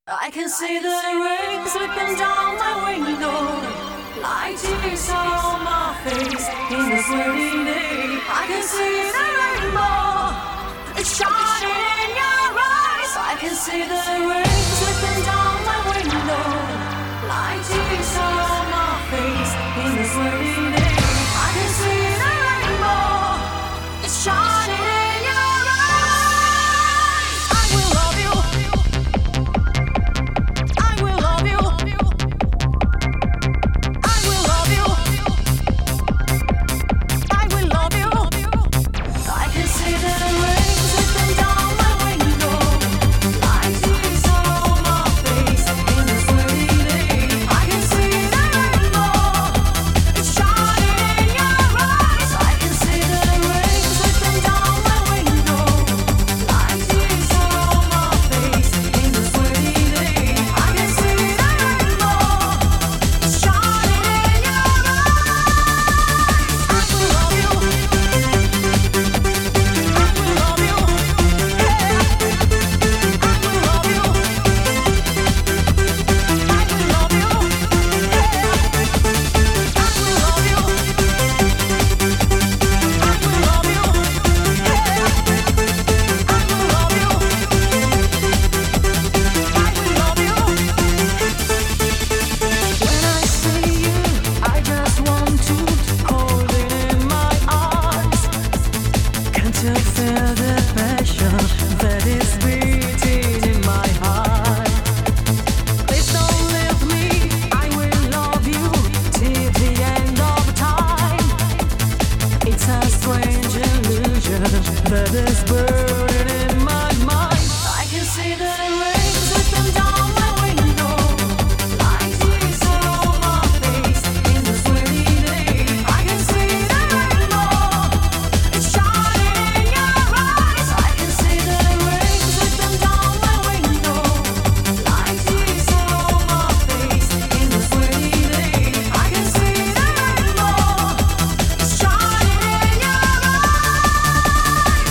I can see the rain slipping down my window, like tears on my face in the sunny day. I can see the rainbow, it's shining in your eyes. I can see the rain slipping down my window, like tears on my face in the sunny day. I can see the rainbow, it's shining in your eyes. I will love you. That is burning in my mind. I can see the rain slipping down my window, like tears on my face in the sunny day. I can see the rainbow, it's shining in your eyes. I can see the rain slipping down my window, like tears on my face in the sunny day. I can see the rainbow, it's shining in your eyes.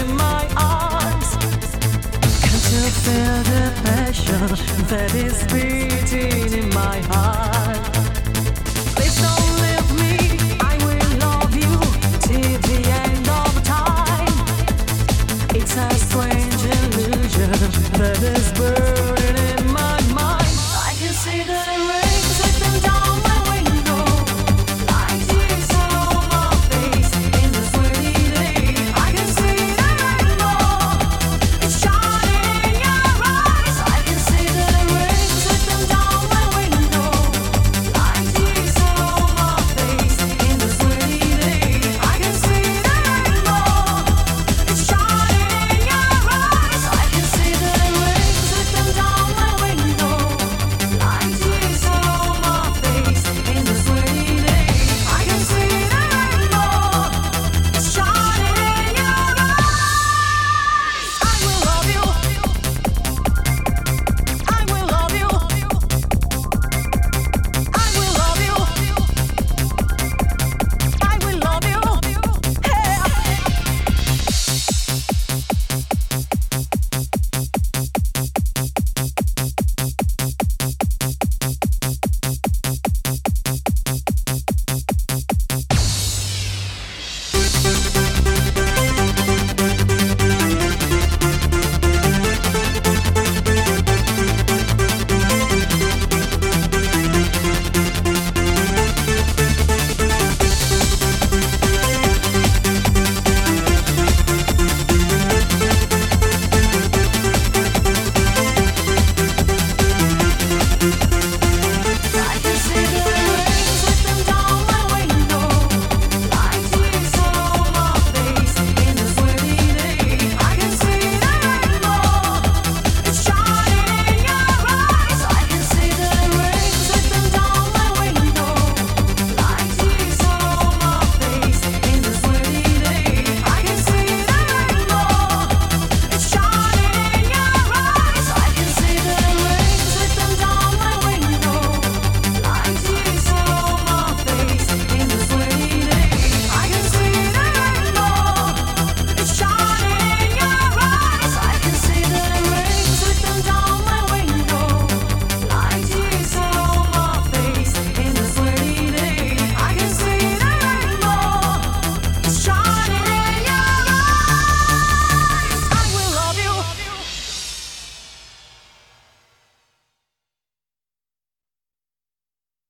Feel the passion that is beating